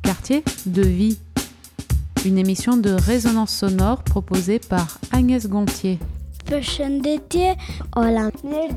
Quartier de vie. Une émission de résonance sonore proposée par Agnès Gontier. Hola.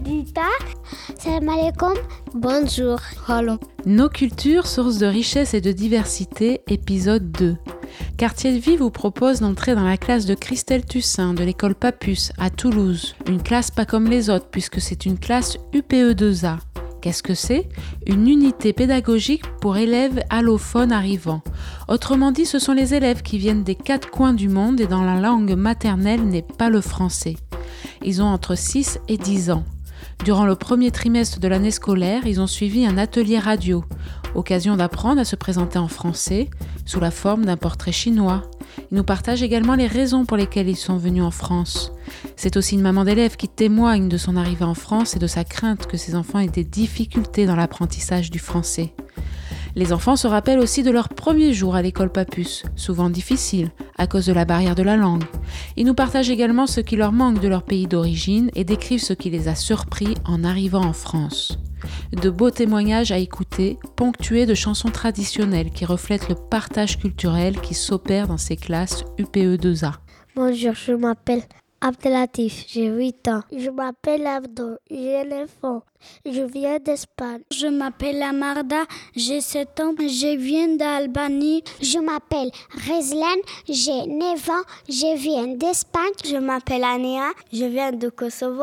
Salam alaikum. Bonjour. Hello. Nos cultures, source de richesse et de diversité, épisode 2. Quartier de vie vous propose d'entrer dans la classe de Christelle Tussin de l'école Papus à Toulouse. Une classe pas comme les autres puisque c'est une classe UPE2A. Qu'est-ce que c'est ? Une unité pédagogique pour élèves allophones arrivants. Autrement dit, ce sont les élèves qui viennent des 4 coins du monde et dont la langue maternelle n'est pas le français. Ils ont entre 6 et 10 ans. Durant le premier trimestre de l'année scolaire, ils ont suivi un atelier radio, occasion d'apprendre à se présenter en français sous la forme d'un portrait chinois. Ils nous partagent également les raisons pour lesquelles ils sont venus en France. C'est aussi une maman d'élève qui témoigne de son arrivée en France et de sa crainte que ses enfants aient des difficultés dans l'apprentissage du français. Les enfants se rappellent aussi de leur premier jour à l'école Papus, souvent difficile à cause de la barrière de la langue. Ils nous partagent également ce qui leur manque de leur pays d'origine et décrivent ce qui les a surpris en arrivant en France. De beaux témoignages à écouter, ponctués de chansons traditionnelles qui reflètent le partage culturel qui s'opère dans ces classes UPE2A. Bonjour, je m'appelle Abdelatif, j'ai 8 ans. Je m'appelle Abdo, j'ai 9 ans. Je viens d'Espagne. Je m'appelle Amarda, j'ai 7 ans. Je viens d'Albanie. Je m'appelle Rezlan, j'ai 9 ans. Je viens d'Espagne. Je m'appelle Anéa, je viens de Kosovo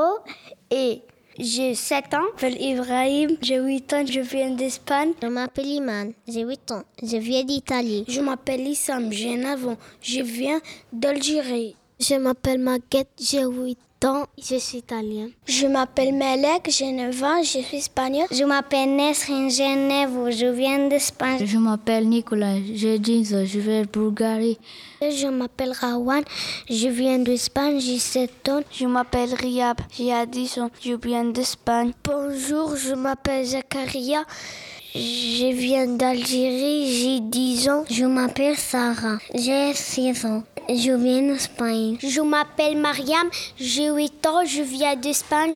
et j'ai 7 ans. Je m'appelle Ibrahim, j'ai 8 ans, je viens d'Espagne. Je m'appelle Iman, j'ai 8 ans, je viens d'Italie. Je m'appelle Issam, j'ai 9 ans, je viens d'Algérie. Je m'appelle Maguette, j'ai 8 ans, je suis italienne. Je m'appelle Melek, j'ai 9 ans, je suis espagnole. Je m'appelle Nesrin, j'ai 9 ans, je viens d'Espagne. Je m'appelle Nicolas, j'ai 10 ans, je viens de Bulgarie. Je m'appelle Rawan, je viens d'Espagne, j'ai 7 ans. Je m'appelle Riab, j'ai 10 ans, je viens d'Espagne. Bonjour, je m'appelle Zakaria. Je viens d'Algérie, j'ai 10 ans. Je m'appelle Sarah, j'ai 6 ans. Je viens d'Espagne. Je m'appelle Mariam, j'ai 8 ans, je viens d'Espagne.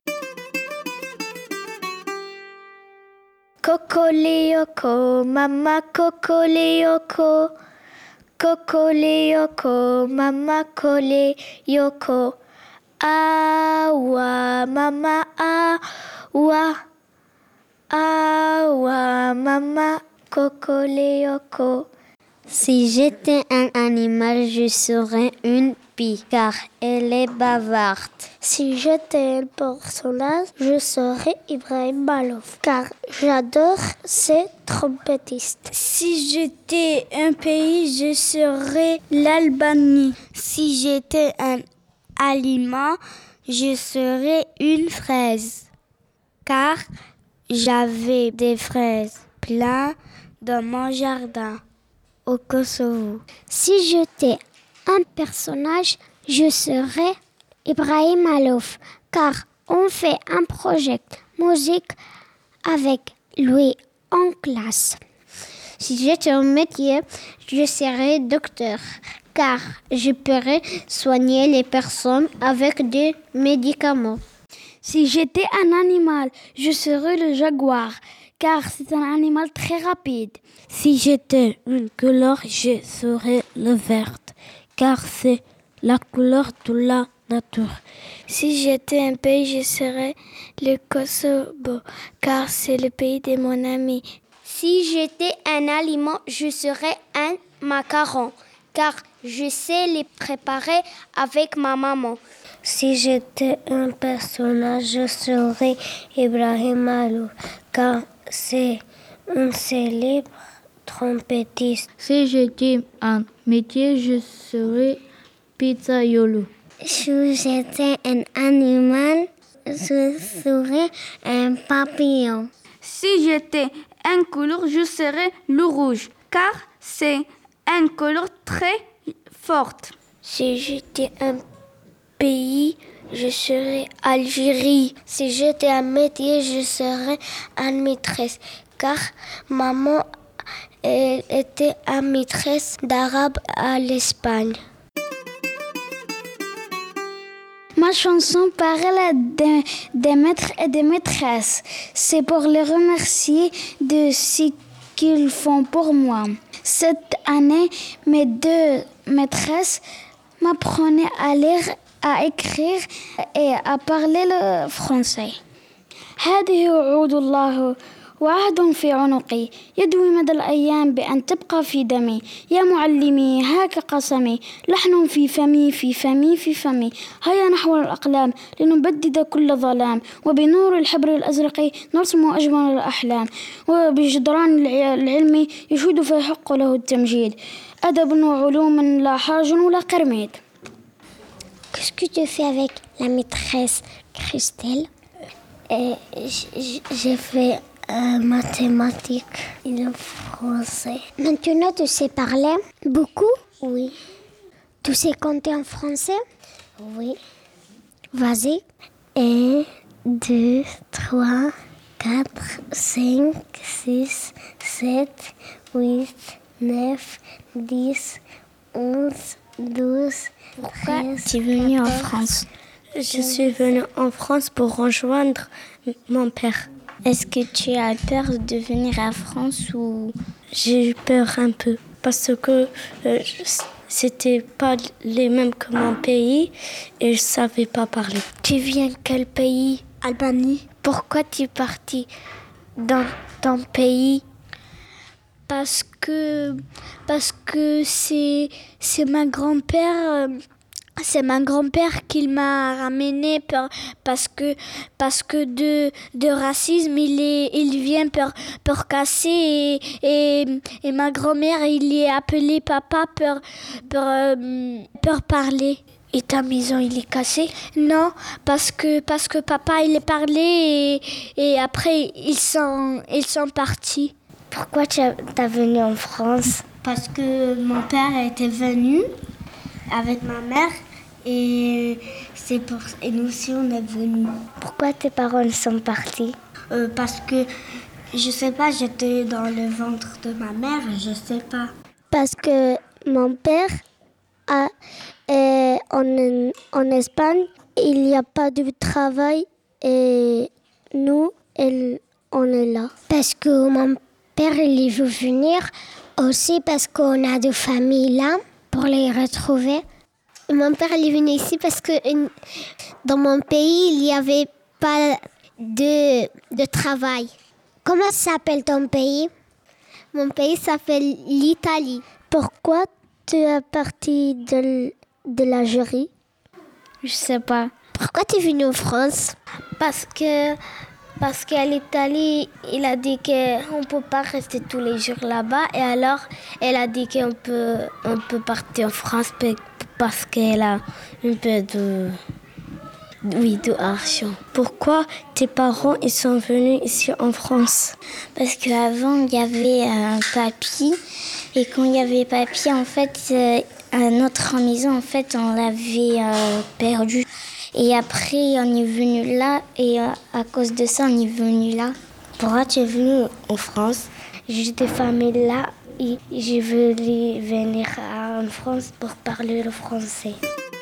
Coco Leoko, mama Coco Leoko. Coco Leoko, mama Coco Leoko. Awa, mama awa. Awa, mama Coco Leoko. Si j'étais un animal, je serais une pie, car elle est bavarde. Si j'étais un personnage, je serais Ibrahim Malouf, car j'adore ces trompettistes. Si j'étais un pays, je serais l'Albanie. Si j'étais un aliment, je serais une fraise, car j'avais des fraises plein dans mon jardin. Au Kosovo. Si j'étais un personnage, je serais Ibrahim Malouf, car on fait un projet musique avec lui en classe. Si j'étais un métier, je serais docteur, car je pourrais soigner les personnes avec des médicaments. Si j'étais un animal, je serais le jaguar, car c'est un animal très rapide. Si j'étais une couleur, je serais le vert, car c'est la couleur de la nature. Si j'étais un pays, je serais le Kosovo, car c'est le pays de mon ami. Si j'étais un aliment, je serais un macaron, car je sais les préparer avec ma maman. Si j'étais un personnage, je serais Ibrahim Malouf, car c'est un célèbre trompettiste. Si j'étais un métier, je serais pizzaiolo. Si j'étais un animal, je serais un papillon. Si j'étais une couleur, je serais le rouge, car c'est une couleur très forte. Si j'étais un pays, je serais Algérie. Si j'étais un métier, je serais une maîtresse, car maman était une maîtresse d'arabe à l'Espagne. Ma chanson parle des maîtres et des maîtresses. C'est pour les remercier de ce qu'ils font pour moi. Cette année, mes 2 maîtresses m'apprenaient à lire, à écrire et à parler le français. هذه وعود الله وعهد في عنقي يدوي مدى الأيام بأن تبقى في دمي يا معلمي هاك قسمي لحن في فمي في فمي في فمي هيا نحو الأقلام لنبدد كل ظلام وبنور الحبر الأزرق نرسم أجمل الأحلام وبجدران العلم يشهد فيحق له التمجيد أدب وعلوم لا حرج ولا قرميد. Qu'est-ce que tu fais avec la maîtresse Christelle? J'ai fait mathématiques et le français. Maintenant, tu sais parler beaucoup? Oui. Tu sais compter en français? Oui. Vas-y. 1, 2, 3, 4, 5, 6, 7, 8, 9, 10, 11, 12, Pourquoi 13, tu es venue 14, en France? Je suis venue en France pour rejoindre mon père. Est-ce que tu as peur de venir à France ou... J'ai eu peur un peu parce que c'était pas les mêmes que mon pays et je savais pas parler. Tu viens de quel pays? Albanie. Pourquoi tu es parti dans ton pays? Parce que c'est ma grand-père. C'est ma grand-père qui m'a ramené parce que de racisme il vient pour casser et ma grand-mère il est appelé papa pour parler. Et ta maison il est cassée? Non, parce que papa il est parlé et après ils sont partis. Pourquoi tu es venu en France? Parce que mon père était venu avec ma mère et nous aussi on est venus. Pourquoi tes parents sont partis? Parce que je sais pas, j'étais dans le ventre de ma mère, je sais pas. Parce que mon père en Espagne, il n'y a pas de travail et nous, on est là. Parce que mon père, il veut venir aussi parce qu'on a de familles là pour les retrouver. Mon père il est venu ici parce que dans mon pays, il n'y avait pas de travail. Comment s'appelle ton pays? Mon pays s'appelle l'Italie. Pourquoi tu es parti de l'Algérie? Je sais pas. Pourquoi tu es venu en France? Parce qu'à l'Italie, il a dit qu'on ne peut pas rester tous les jours là-bas. Et alors, elle a dit qu'on peut partir en France parce qu'elle a un peu d'argent. Pourquoi tes parents ils sont venus ici en France? Parce qu'avant, il y avait un papy. Et quand il y avait papy, en fait, notre maison, en fait, on l'avait perdu. Et après, on est venu là, et à cause de ça, on est venu là. Pourquoi tu es venu en France? J'ai des familles là, et je veux venir en France pour parler le français.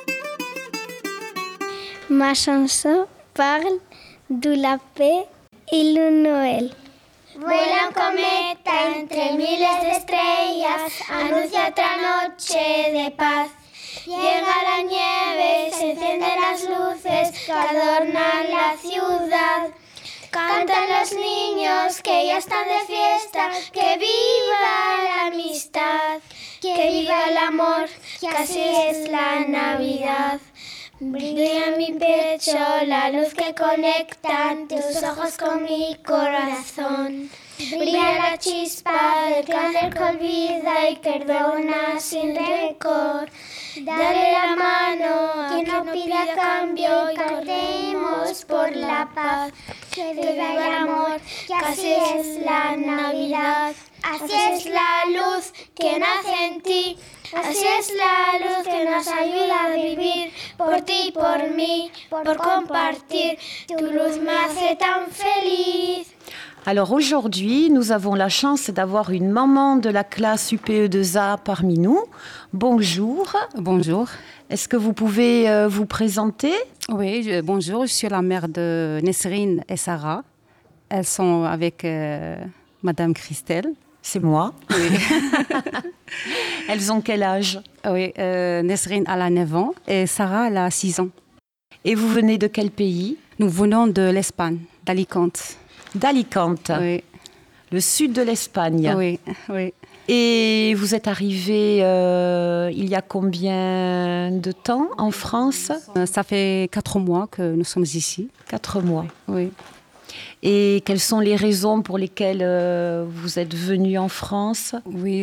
Ma chanson parle de la paix et le Noël. Vuelan cometa entre miles de estrellas, anuncia otra noche de paz. Llega la nieve, se encienden las luces que adornan la ciudad. Cantan los niños que ya están de fiesta, que viva la amistad, que viva el amor, que así es la Navidad. Brilla en mi pecho la luz que conectan tus ojos con mi corazón. Brilla la chispa del cáncer que olvida y perdona sin rencor. Dale la mano a quien no pida cambio y corremos por la paz. Que viva el amor, que así es la Navidad. Así es la luz que nace en ti. Así es la luz que nos ayuda a vivir por ti y por mí, por compartir. Tu luz me hace tan feliz. Alors aujourd'hui, nous avons la chance d'avoir une maman de la classe UPE2A parmi nous. Bonjour. Bonjour. Est-ce que vous pouvez vous présenter? Oui, bonjour. Je suis la mère de Nesrine et Sarah. Elles sont avec Madame Christelle. C'est moi. Oui. Elles ont quel âge? Oui, Nesrine, elle a 9 ans et Sarah, elle a 6 ans. Et vous venez de quel pays? Nous venons de l'Espagne, d'Alicante. D'Alicante? Oui. Le sud de l'Espagne? Oui, oui. Et vous êtes arrivé il y a combien de temps en France? Ça fait 4 mois que nous sommes ici. 4 mois? Oui. Et quelles sont les raisons pour lesquelles vous êtes venu en France? Oui,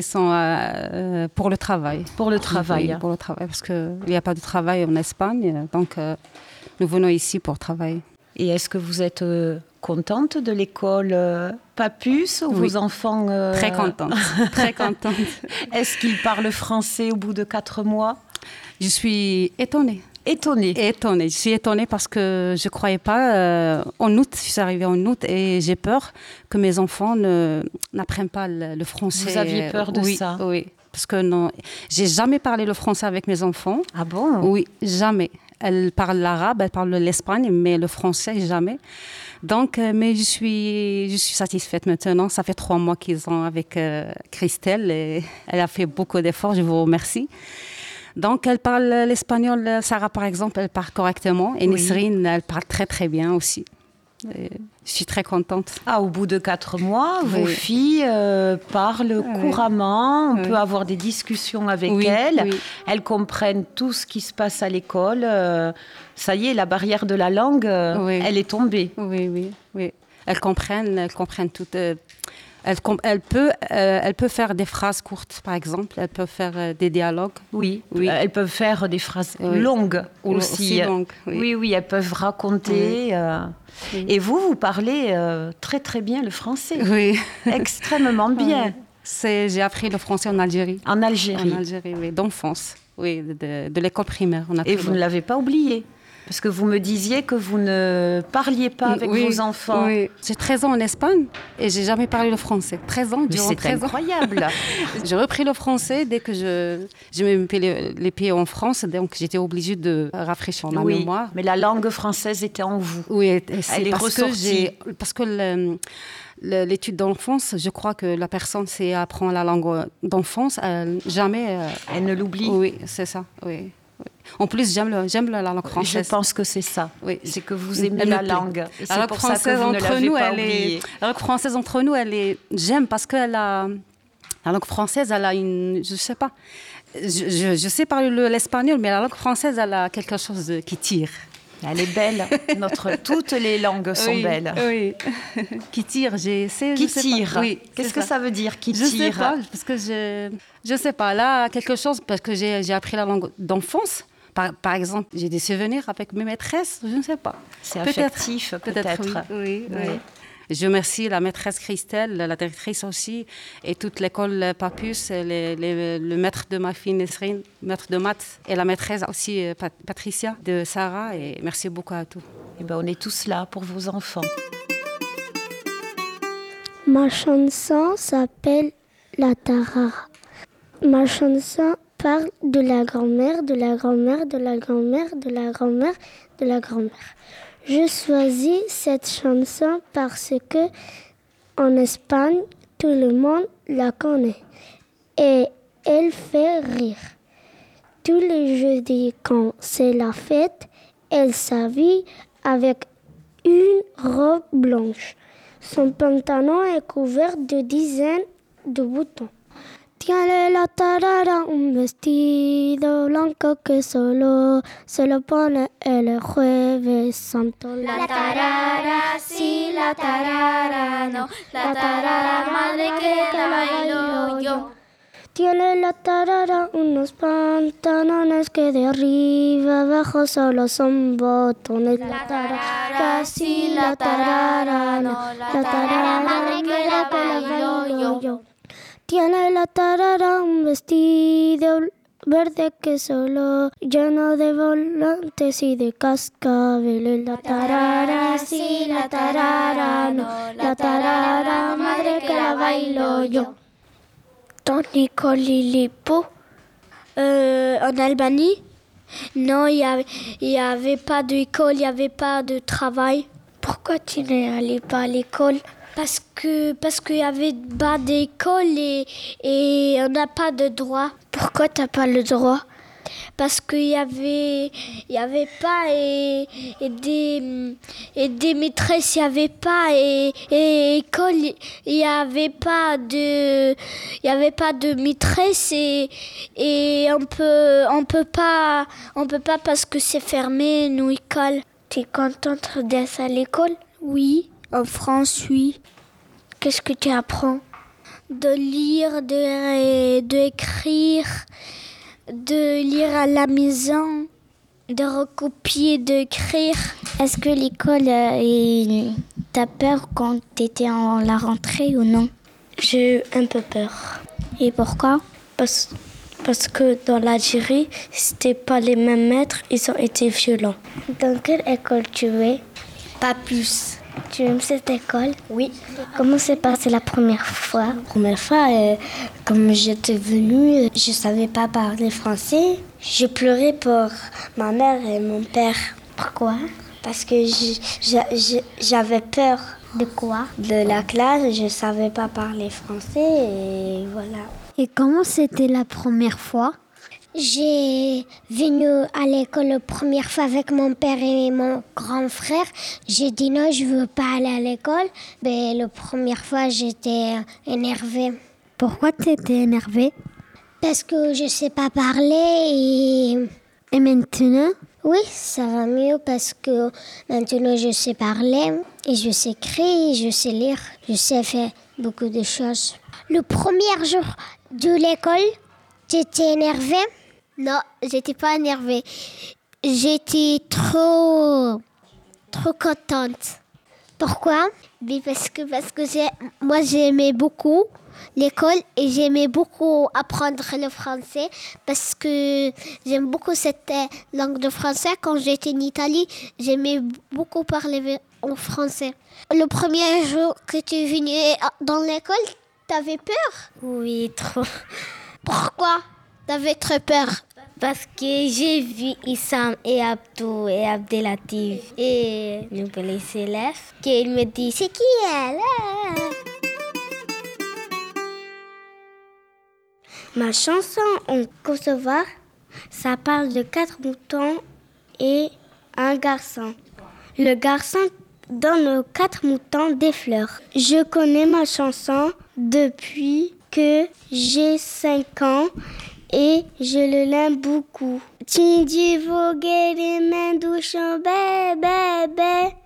pour le travail. Pour le travail. Oui, pour le travail, parce qu'il n'y a pas de travail en Espagne, donc nous venons ici pour travailler. Et est-ce que vous êtes contente de l'école Papus ou oui. Vos enfants Très contente, très contente. Est-ce qu'ils parlent français au bout de 4 mois? Je suis étonnée. Étonnée. Je suis étonnée parce que je ne croyais pas. En août, je suis arrivée en août et j'ai peur que mes enfants n'apprennent pas le français. Vous aviez peur de ça? Oui, parce que non, j'ai jamais parlé le français avec mes enfants. Ah bon? Oui, jamais. Elles parlent l'arabe, elles parlent l'espagne, mais le français, jamais. Donc, mais je suis satisfaite maintenant. Ça fait 3 mois qu'ils sont avec Christelle et elle a fait beaucoup d'efforts, je vous remercie. Donc, elle parle l'espagnol. Sarah, par exemple, elle parle correctement. Et Nesrine, elle parle très, très bien aussi. Et je suis très contente. Ah, au bout de 4 mois, vos filles parlent couramment. On peut avoir des discussions avec elles. Oui. Elles comprennent tout ce qui se passe à l'école. Ça y est, la barrière de la langue, elle est tombée. Oui. Elles comprennent tout. Elle peut faire des phrases courtes, par exemple. Elle peut faire des dialogues. Oui. Elles peuvent faire des phrases longues aussi. Longues, oui, elles peuvent raconter. Oui. Et vous parlez très, très bien le français. Oui. Extrêmement bien. J'ai appris le français en Algérie. En Algérie? En Algérie, oui, d'enfance. Oui, de l'école primaire. Et vous ne l'avez pas oublié? Parce que vous me disiez que vous ne parliez pas avec vos enfants. Oui, j'ai 13 ans en Espagne et j'ai jamais parlé le français. 13 ans, mais c'est incroyable. J'ai repris le français dès que je me mis les pieds en France, donc j'étais obligée de rafraîchir ma mémoire. Mais la langue française était en vous. Oui, c'est parce que l'étude d'enfance, je crois que la personne, si elle apprend la langue d'enfance, jamais... elle ne l'oublie. Oui, c'est ça, oui. En plus, j'aime la langue française. Je pense que c'est ça. Oui. C'est que vous aimez la langue. Et la langue pour ça que vous ne l'avez pas oubliée. La langue française entre nous, j'aime parce que la langue française, elle a une... Je ne sais pas. Je sais parler l'espagnol, mais la langue française, elle a quelque chose qui tire. Elle est belle. Toutes les langues sont belles. Oui. Qui tire, Qui tire. Oui. Qu'est-ce que ça veut dire, qui tire? Je sais pas, parce que je sais pas. Là, quelque chose, parce que j'ai appris la langue d'enfance. Par exemple, j'ai des souvenirs avec mes maîtresses, je ne sais pas. C'est affectif, peut-être. Oui. Je remercie la maîtresse Christelle, la directrice aussi, et toute l'école Papus, le maître de ma fille Nesrine, maître de maths, et la maîtresse aussi Patricia de Sarah, et merci beaucoup à tous. Et on est tous là pour vos enfants. Ma chanson s'appelle La Tarara. Ma chanson parle de la grand-mère, de la grand-mère, de la grand-mère, de la grand-mère, de la grand-mère. Je choisis cette chanson parce que en Espagne, tout le monde la connaît et elle fait rire. Tous les jeudis, quand c'est la fête, elle s'habille avec une robe blanche. Son pantalon est couvert de dizaines de boutons. Tiene la tarara un vestido blanco que solo se lo pone el jueves santo. La tarara sí, la tarara no, la tarara madre que la bailo yo. Tiene la tarara unos pantalones que de arriba abajo solo son botones. La tarara sí, la tarara no, la tarara madre que la bailo yo. Tiene la tarara un vestido verde que solo lleno de volantes y de cascabeles. La tarara sí, la tarara no, la tarara madre que la bailo yo. Dans l'école Lilipo, en Albanie, non, il y avait pas d'école, il n'y avait pas de travail. Pourquoi tu n'es allé pas à l'école? Parce qu'il y avait pas d'école et on n'a pas de droit. Pourquoi t'as pas le droit? Parce qu'il y avait pas et des maîtresses il y avait pas et école il y avait pas de maîtresse et on peut pas parce que c'est fermé nos écoles. T'es contente d'être à l'école? Oui, en France, oui. Qu'est-ce que tu apprends? De lire, d'écrire, de lire à la maison, de recopier, d'écrire. Est-ce que l'école, t'as peur quand t'étais en la rentrée ou non? J'ai eu un peu peur. Et pourquoi? Parce que dans l'Algérie, c'était pas les mêmes maîtres, ils ont été violents. Dans quelle école tu es? Pas plus. Tu aimes cette école? Oui. Comment s'est passée la première fois? La première fois, comme j'étais venue, je savais pas parler français. J'ai pleuré pour ma mère et mon père. Pourquoi? Parce que j'avais peur. De quoi? De la classe, je savais pas parler français et voilà. Et comment c'était la première fois? J'ai venu à l'école la première fois avec mon père et mon grand frère. J'ai dit non, je veux pas aller à l'école. Mais la première fois, j'étais énervée. Pourquoi tu étais énervée? Parce que je sais pas parler Et maintenant? Oui, ça va mieux parce que maintenant je sais parler et je sais écrire, je sais lire, je sais faire beaucoup de choses. Le premier jour de l'école, tu étais énervée? Non, j'étais pas énervée. J'étais trop contente. Pourquoi? Oui, parce que moi j'aimais beaucoup l'école et j'aimais beaucoup apprendre le français parce que j'aime beaucoup cette langue de français. Quand j'étais en Italie, j'aimais beaucoup parler en français. Le premier jour que tu es venu dans l'école, t'avais peur? Oui, trop. Pourquoi t'avais très peur? Parce que j'ai vu Issam et Abdou et Abdelatif et les élèves qu'ils me disent c'est qui elle? Ma chanson en kosovar, ça parle de 4 moutons et un garçon. Le garçon donne aux 4 moutons des fleurs. Je connais ma chanson depuis que j'ai 5 ans et je le l'aime beaucoup. Tindi vogere mendouchon bébé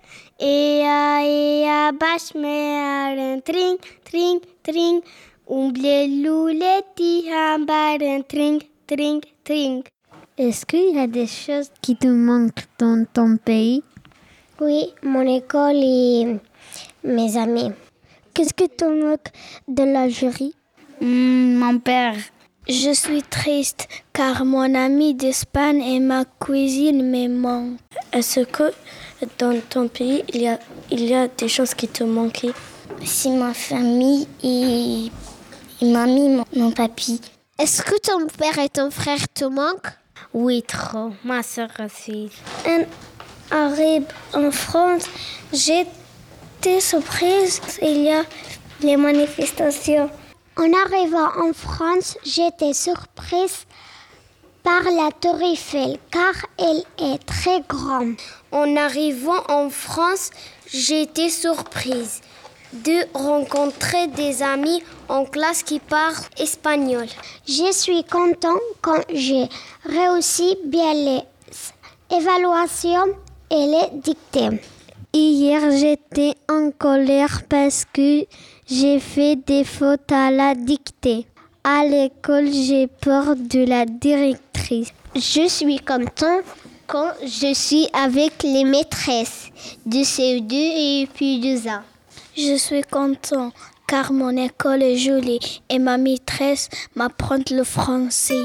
et bash me tring tring tring umbleluleti hambaren tring tring tring. Est-ce qu'il y a des choses qui te manquent dans ton pays? Oui, mon école et mes amis. Qu'est-ce que tu manques de l'Algérie? Mon père. Je suis triste car mon ami d'Espagne et ma cuisine me manquent. Est-ce que dans ton pays, il y a des choses qui te manquent? C'est ma famille et mamie, mon papy. Est-ce que ton père et ton frère te manquent? Oui, trop. Ma soeur aussi. On arrive en France, j'étais surprise. Il y a les manifestations. En arrivant en France, j'étais surprise par la Tour Eiffel car elle est très grande. En arrivant en France, j'étais surprise de rencontrer des amis en classe qui parlent espagnol. Je suis contente quand j'ai réussi bien les évaluations et les dictées. Hier, j'étais en colère parce que j'ai fait des fautes à la dictée. À l'école, j'ai peur de la directrice. Je suis contente quand je suis avec les maîtresses de CE2 et puis de A. Je suis content car mon école est jolie et ma maîtresse m'apprend le français.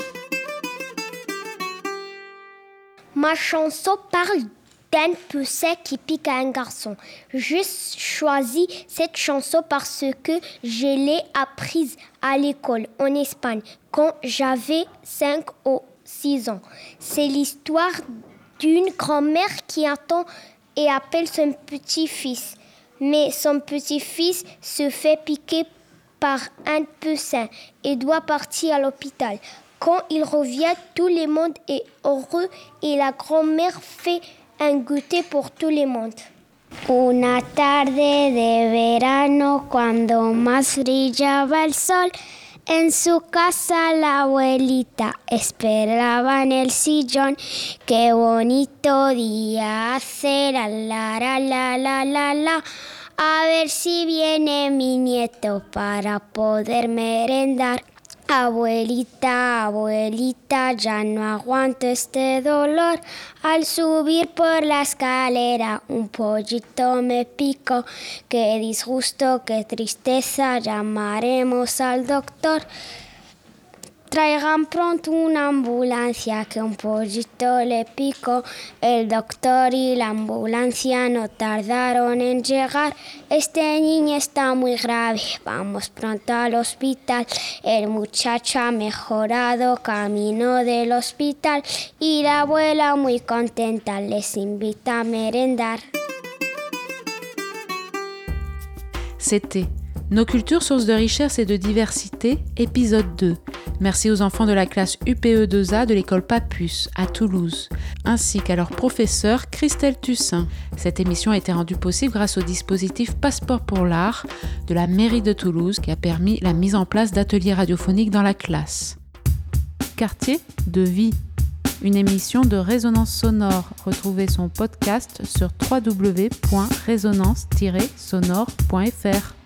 Ma chanson parle d'un poucet qui pique à un garçon. J'ai choisi cette chanson parce que je l'ai apprise à l'école en Espagne quand j'avais 5 ou 6 ans. C'est l'histoire d'une grand-mère qui attend et appelle son petit-fils. Mais son petit-fils se fait piquer par un poussin et doit partir à l'hôpital. Quand il revient, tout le monde est heureux et la grand-mère fait un goûter pour tout le monde. Una tarde de verano, cuando más brillaba el sol, en su casa la abuelita esperaba en el sillón. Qué bonito día hace, la la la la la la la. A ver si viene mi nieto para poder merendar. Abuelita, abuelita, ya no aguanto este dolor. Al subir por la escalera un pollito me picó. Qué disgusto, qué tristeza, llamaremos al doctor. Traigan pronto una ambulancia que un pollito le picó. El doctor y la ambulancia no tardaron en llegar. Este niño está muy grave, vamos pronto al hospital. El muchacho ha mejorado, camino del hospital. Y la abuela muy contenta les invita a merendar. C'était Nos cultures, sources de richesse et de diversité, épisode 2. Merci aux enfants de la classe UPE2A de l'école Papus à Toulouse, ainsi qu'à leur professeure Christelle Tussin. Cette émission a été rendue possible grâce au dispositif Passeport pour l'art de la mairie de Toulouse qui a permis la mise en place d'ateliers radiophoniques dans la classe. Quartier de vie, une émission de résonance sonore. Retrouvez son podcast sur www.résonance-sonore.fr.